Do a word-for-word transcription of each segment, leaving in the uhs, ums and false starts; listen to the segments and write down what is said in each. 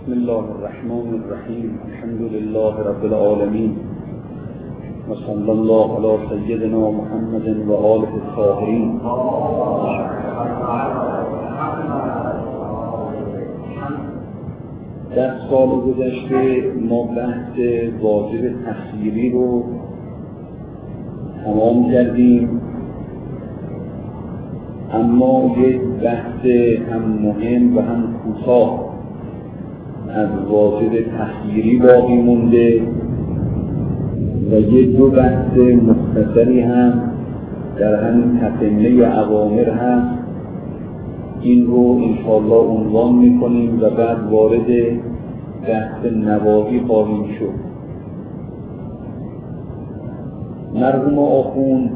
بسم الله الرحمن الرحیم. الحمد لله رب العالمین و صلی الله علی سیدنا محمد و آله الطاهرین. در سال گذشته ما بحث واجب تخییری رو تمام کردیم، اما یک بحث هم مهم و هم کوتاه از واجب تخییری باقی مونده و یک دو بحث مختصری هم در همین تتمه اوامر هست. این رو انشاءالله عنوان میکنیم و بعد وارد بحث نواهی خواهیم شد. مرحوم آخوند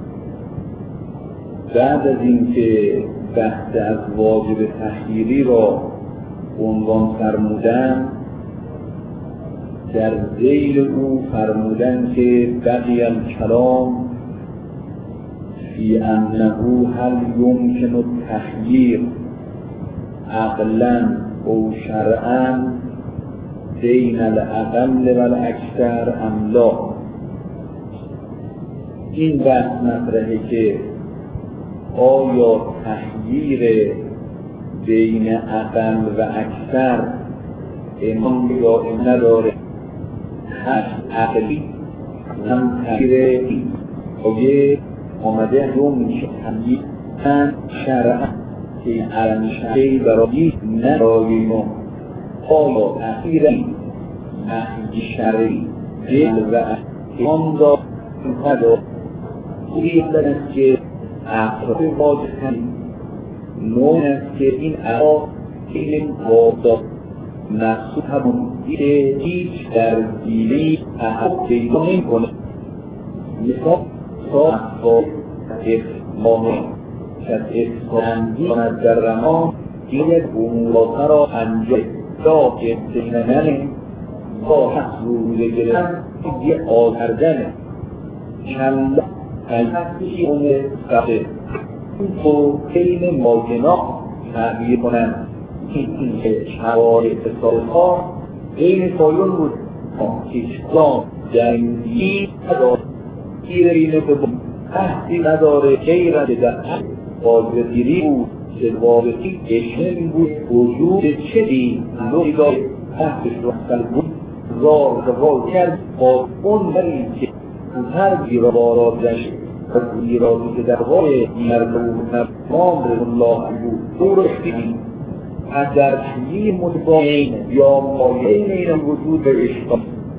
بعد از اینکه بحث از واجب تخییری را عنوان فرمودن، در ذیل او فرمودن که بقی الکلام فی انه هل یمکن التخییر عقلا او شرعا بین الاقل و الاکثر ام لا. این بحث مطرحه که آیا تخییر بین اقل و اکثر امام یا نداره، هست عقلی هم تخییر آیه آمده رو میشه تخییر هم شرعا که علم شرعی برای نداری ما. آیا تخییر تخییر شرعی دل و احکام دار ندار این است که اقصافی واجب کنیم. نوع است که این اقا این واضح مقصود همون که هیچ در دیلی احد پیدا نمی کنه. مثال صاحب با افمانه که از افمانگی کند در رمان این یک امورات را انجام دا که سینمنه با حق روزه گرفتن یه آزردنه چند تجربی اون سخته تو این ماجنا تعبیر کنن که شوارع سالها این سایون بود که اسلام جنگی نداره، گیر اینه به تحتی نداره، غیر از در بازرگیری بود که وابقی اشنه بود وجود چدی لوحی داره تحتش رسل بود زار زوال کرد با اون بری که هر گیروارازش و گیرازی که در وای مردم نبام رضا الله بود دور اختیبی از در چیزی متباین یا مایین این وجود به اشتاق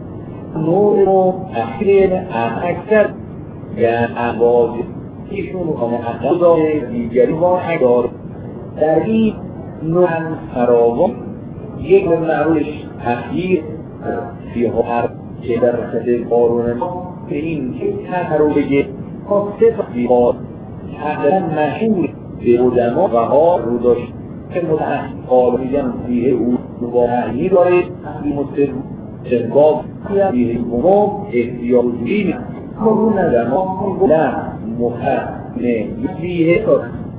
نور رو اخیرین اکثر یعنی احوازی ایشون رو اقل داره دیگری واحد داره. در این نوع فراوان یک معروش تخییر فیها هر که در رسده قارون به این که تحت رو بگه خاصه بیاد تقریبا مشهور به علما و ها رو داشت که متعهد قالبیدن فیه او واقعی داره تحریم السر سرگاه فیه بمام احتیاجی مرون علما نه مخنه فیه کار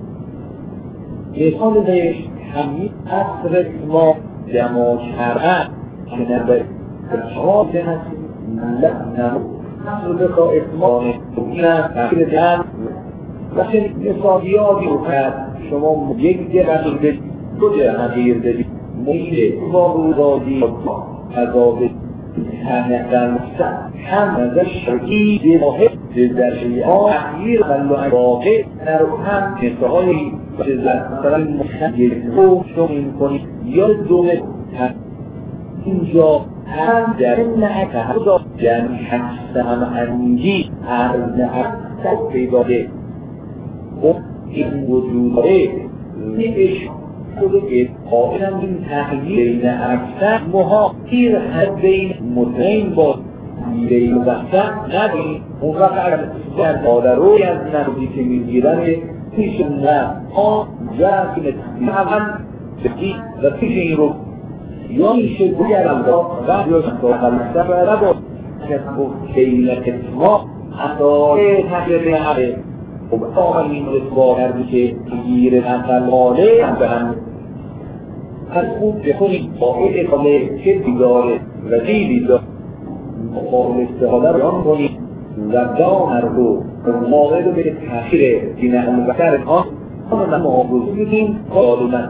مثال دهش همین اصر ما جماع شرعه که نبه ارشاد هستی نه نمو بکا اتمانه نه تخییر دن و چنین مثالیاتی رو کرد. شما یک جه رسول بدید دو جه حقیر بدید مهیده با روزادی عذاب تنقل مستن هم نظر شرعی به واحد در شیعه تخییر و واقع در هم مثالی که مثلا مخیر رو شما این کنید یا دومه اینجا هم در نهک هزار جمعی حس هم انجی عرض حس پیداده و این وجوده نگش خودت قائلم این تغییر بین اکثر محاقیر حد بین مطمئن با بین وقتا نبین اون وقت در مادروی از نبودی که میگیرن پیش نه ها جرم که نتیجه هم بگی و پیش این رو یا میشه دیگرم دا و یا خلصه و ربا که بین اتما اصاره تغییر نهاره خب آقا این رسوا کردی که گیر نقل ماله به هم از خوب بخونید با این اقامه که دیداره و دیدی دار مقابل استحاله رو آن کنید و دامر رو موقع رو به تحقیر دین اموزتر آن آن رو معابوز میدیم قادومن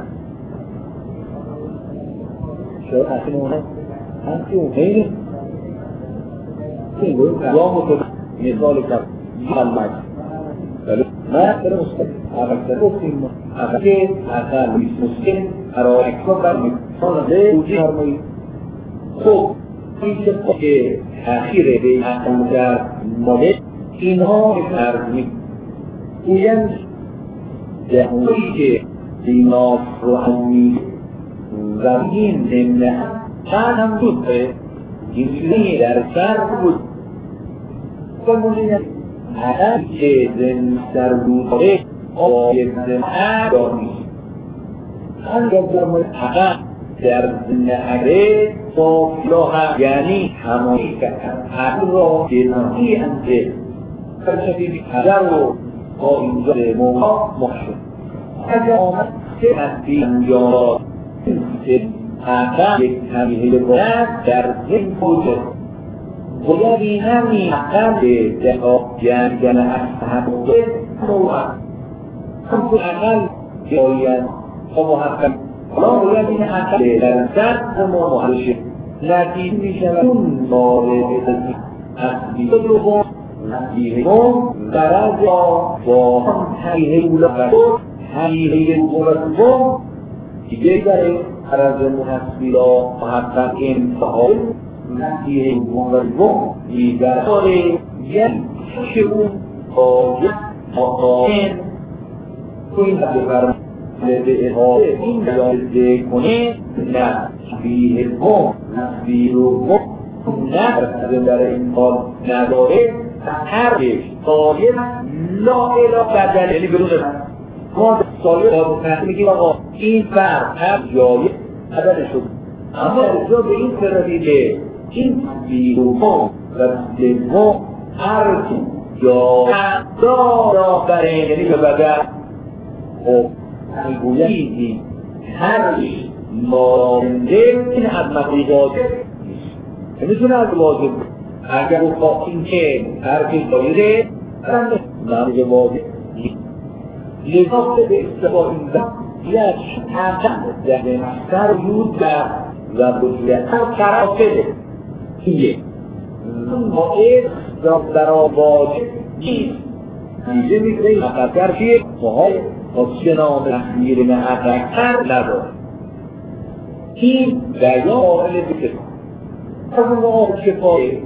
چرا تحقیر اونه؟ همچه اونه این رو یا مطلب مثال کرد محمد ولی ما اکثر مسلم اکثر مسلم اکثر اکثر مسلم ارائه اکثر بر مثال بوجی فرمایی خب این که تأخیر به اقام در ماده اینها ترمیم گویند جهوری که دیناف رو همی و این نمنه چند هم بود به این چیزی در سر بود فرمونید هر که زن سر بود آید زن اگانی هر که فرمونید حقا در زن اگره صافلاها یعنی همایی که هر را جناتی انده فرشدی هر رو با اینجا موقع محشد اگر آمد که هستی انجام حقا یک تمیه باید در زن بوده باید این همی حقا به دقا جنگل اصحاب موقع هم تو اقل باید خب حقا ما باید این حقا در زن ما محشد نتیجه می شود اون مورد اصلی دوم نتیجه ما درج با هم تحیه اولا تحیه اولا دوم دیگه داره عرض محصبی را محقق انتحال نتیجه اولا دوم دیگر داره یعنی که اون باید مطاعن این بفرم به احاله این بیازده کنه نه بیه ما نصبیر و ما نرسده در این حال نداره هرش سایر لا اله بدل یعنی بدون ما سایر باید تحصیل میگیم آقا این فرق هر جایی بدل شد اما ارجا به این سردی که این نصبیر و ما نصبیر ما هر جا دارا بره یعنی به بدل خب میگویدی هرش مانده این عظمت واجب نیست نمیتونه از واجب اگر او خواهد این که هرکی دایره نمیده واجب نیست لذا به استفاده این زن یک حقم در مستر یود در و بجویت هر کرافه اینه باید در واجب نیست دیگه میگه این مقدر که محال حسنان تحمیر محققتر نداره این دریا قائل بکر از اون آب شفایه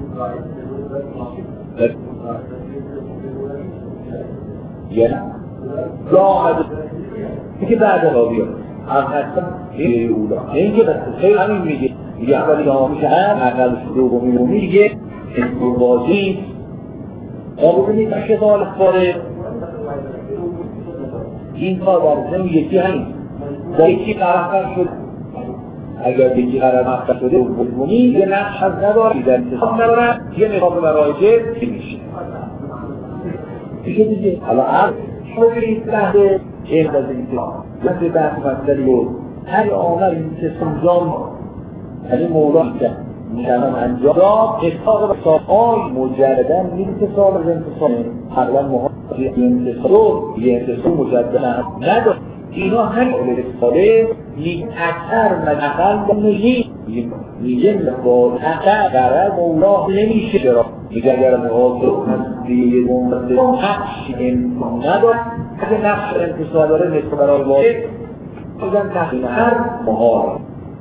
یعنی راه از که بعد رابیه از حسن این اولا این که بس خیلی همین میگه میگه اولی ها میشه هم اقل دومی رو میگه این بازی آب ببینید بشه سال باره این کار در زمین یکی همین با یکی قرفتر شد اگر یکی قرفتر شده بزمونی یه نقش از نداره در انتصاب نداره یه نقاب برایجه که میشه میشه دیگه حالا عرض شوری لحظه این بازه انتصاب لحظه بحث مستری بود هر آمر انتصاب جام یعنی مولا کرد میشنم انجام اتفاق بساب آی مجردن انتصاب از انتصاب حقلا محاط انتصاب یه انتصاب مجردن نداره اینا همین اولستاده یک اکثر من اقل نجی میگه با اقل قرار مولا نمیشه چرا میگه اگر محاطب هستی گمده حقش انتصاب نداره اگه نقش انتصاب داره نصف برای واحد بگن تحقیم هر محاط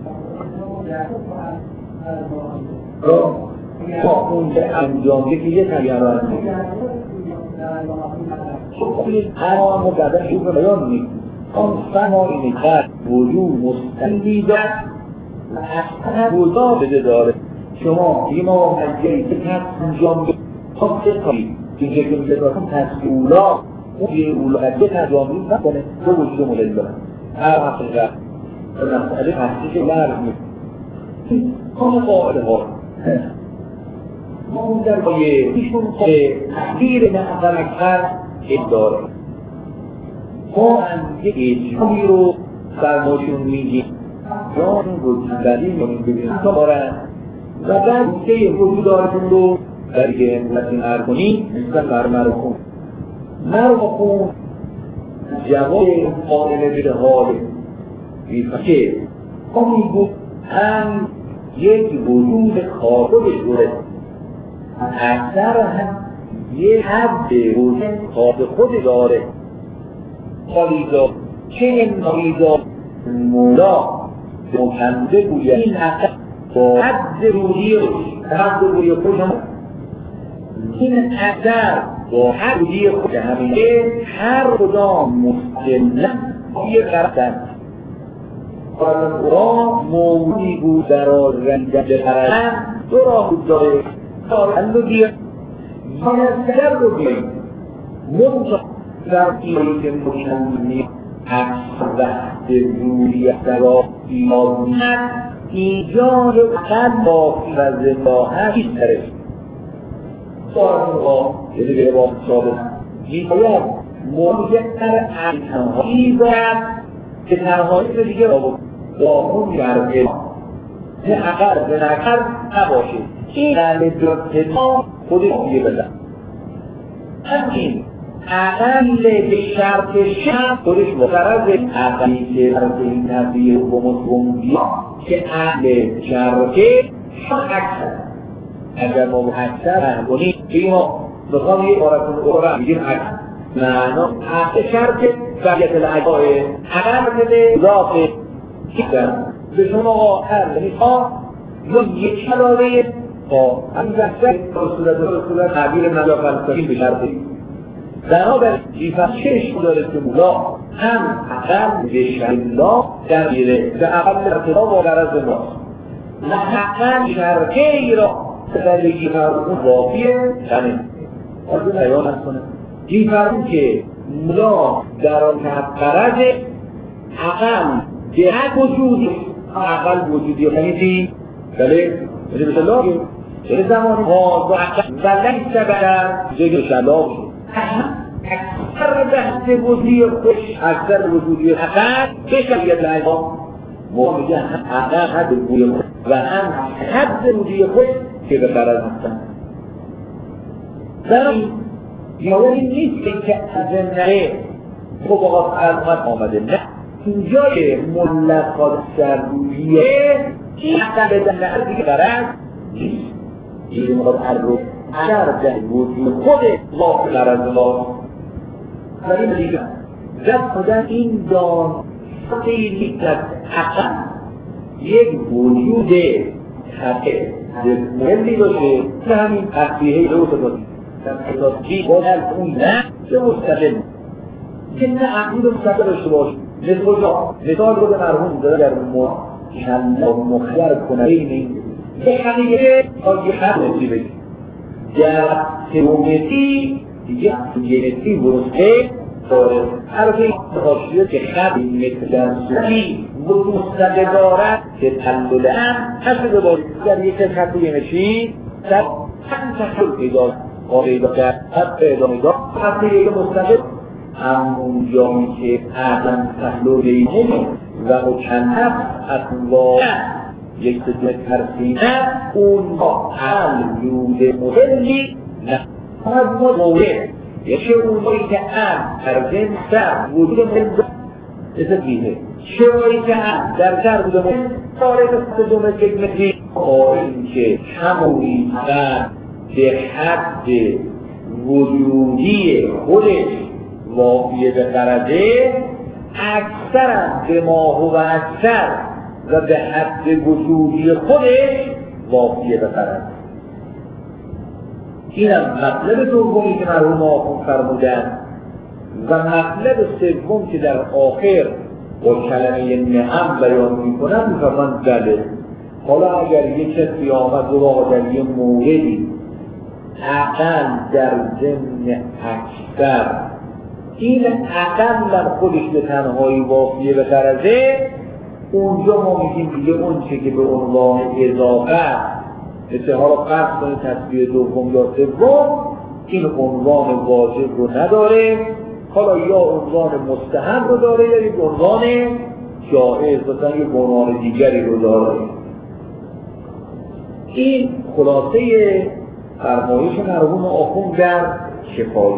با اونجا انجام یکی یه تریان هر آن مقدر شروع بیان نیست آن فنا اینه کرد وجود مستقلی دارد و اصلا بودا بده داره شما یه ما هنگری که کس انجام تا سه تایی اینجا که میگه دارم تصفی اولا اون یه اولا هدیه تجامی نکنه دو وجود مولد دارم هر حقیقت و مسئله هستی که لرز میکنه همه قائل ها ما اون در بایه ایشون که تحقیر نقدر اکثر داره ما هم یک اجرامی رو در ماشون میگیم جان وجود بدی کنیم ببینیم تا بارن و بعد که وجودارتون رو در که همتین هر کنیم مثل مرمر کن مرمر کن جواب قائل به حال که ما میگو هم یک وجود خارج دوره اکثر هم یه حد وجود خارج خود داره خالیزا چه این خالیزا مولا مکنده گوید این اکثر با حد روحی حد روحی خوش هم این اکثر با حد روحی خوش همینه هر کدام مستقلا یه قرصن را موجودی بود در رنجه پرستن دو راه بود داره کارن رو بیاد یه رو بیاد منطقه در ایلی که مکنی عکس وقت روی احتراب ایمانت اینجا رو قد بافی و زنداهر هیچ طرف سارن را یه دیگه با ثابت میگوید موجودتر تنهایی باید که تنهایی به دیگه را با اون گرده نه اقر به نکر نباشه این قلب جرد ما خودش دیگه بدن همین اقل به شرط شرط خودش مقرد اقلی که شرط این تبدیل و مطمئن که اقل شرطه شرط اکثر اگر ما اکثر فهمونیم که ما بخوام یک بارتون اقرار میگیم اکثر معنا اقل شرط فقیت العجای اقل به اضافه کردن به شما هر میخواه یک کلاره با همین بحثه صورت صورت تعبیر مجا فلسفی به شرطی بنابراین جیفت چشم داره که مولا هم اقل به شرلا در میره به اقل ارتضا با غرض ماست و اقل شرطه ای را در جیفت اون واقعیه کنه از این حیان هست کنه جیفت که مولا در آن که غرض اقل به هر وجودی اقل وجودی خیلی بله بله بسه لاغی بله زمان غاز و اقل و لیسه بلد جگه شلاغ اکثر بحث وجودی خوش اکثر وجودی اقل به شکلیت لعبا ما میگه اقل حد وجودی خوش و هم حد وجودی خوش که به قرار هستن در این یاوری نیست که از نره طبقات علمت آمده نه اینجای ملقات سرگویه این اقل بدن نهر دیگه قرار نیست این مقاد هر رو اگر در وجود خود واقع قرار الله و این دیگه در خودن این دان خیلی در اقل یک وجود حقه مهمی باشه که همین تقریه رو تبادی در اساسی باید اون نه چه مستقل که نه عقید مستقل داشته باشه مثال رو به مرحوم داره در کلا مخیر کنه این به حقیقه آگه حد نسی بگید در ترومتی دیگه گنتی ورسته داره حرف این تحاشیه که خب مثل در سوی مستقل دارد که تلوله هم هست ببارید در یک خط ینشی در هم تحصیل پیدا پیدا کرد حد پیدا میداد خط یک مستقل همون جایی که اعظم تحلوله اینه و مکنف اطلاع یک سجمه ترسینه اون با حلود مدلی نه از مدوله یکی اونایی که ام ترزم سر وجود مدل تسبیحه شوایی که ام در سر بوده مدل ساره سجمه تکمتی آرین که همونی سر به حد وجودی خودش واقعی به قرده اکثر به ماه و اکثر و به حد وجودی خودش واقعی به قرده این هم مطلب دومی که مرحوم آخون فرمودن و مطلب سوم که در آخر با کلمه نعم بیان میکنن میفرمان بله حالا اگر یک کسی آمد و واقع در یه موردی اقل در ضمن اکثر این اقل خودش به تنهایی واقعی به قرده اونجا ما میگیم دیگه اون چه که به عنوان اضافه مثل ها را قصد کنه تصویر دوم یا سوم این عنوان واجب رو نداره حالا یا عنوان مستحب رو داره یا یک عنوان جایز مثلا یه عنوان دیگری رو داره. این خلاصه فرمایش مرحوم آخوند در شفایی.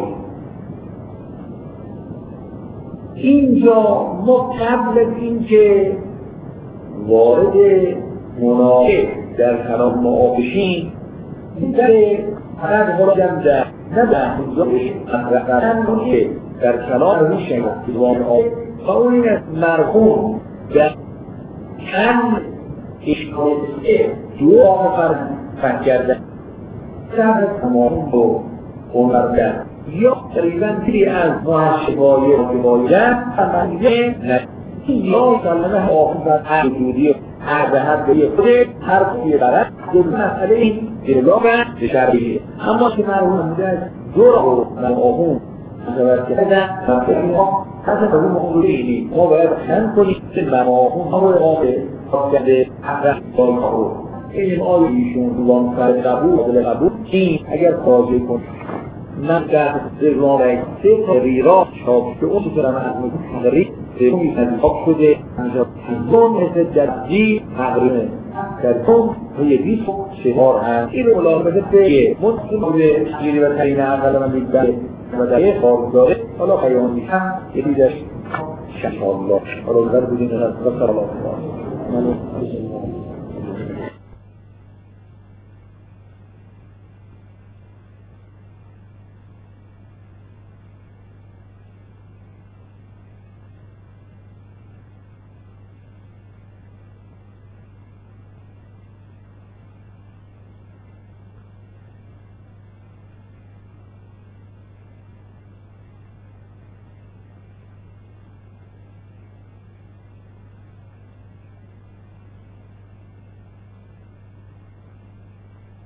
اینجا ما قبل از اینکه وارد مناقشه در کلام ما بشیم در هر حالم در نه در حضورش مطرقا که در کلام میشه دیوان آب و اون این از مرحوم در چند اشکاله دو آفر فرد کردن در تمام رو خونردن یا تقریبا دیری از محشبایی و جواییدن فرمانیه یا سلمه آفر وجودی هر به هر به خود هر کوی برد دو مسئله این جلوه به شرعیه. اما که مرحوم بوده دو رو من آخون متوجه کردن و ما حتی به اون مقوله اینی ما باید خند کنیم که من آخون ها رو آقه کرده حقیقت داری خود این آیه ایشون دوام سر قبول قبول قبول این اگر تاجه کن من در زرمان سه ریرا شاب که اون سرم از مداری سرمی تنظیق شده اون مثل جدی تقریبه در اون یه بیس شهار هم این رو ملاحظه به مطمئن بوده گیری و ترین اقل من دیگر و در یه خارج داره حالا قیام میشم یه دیدش شش الله حالا بودین از بسر الله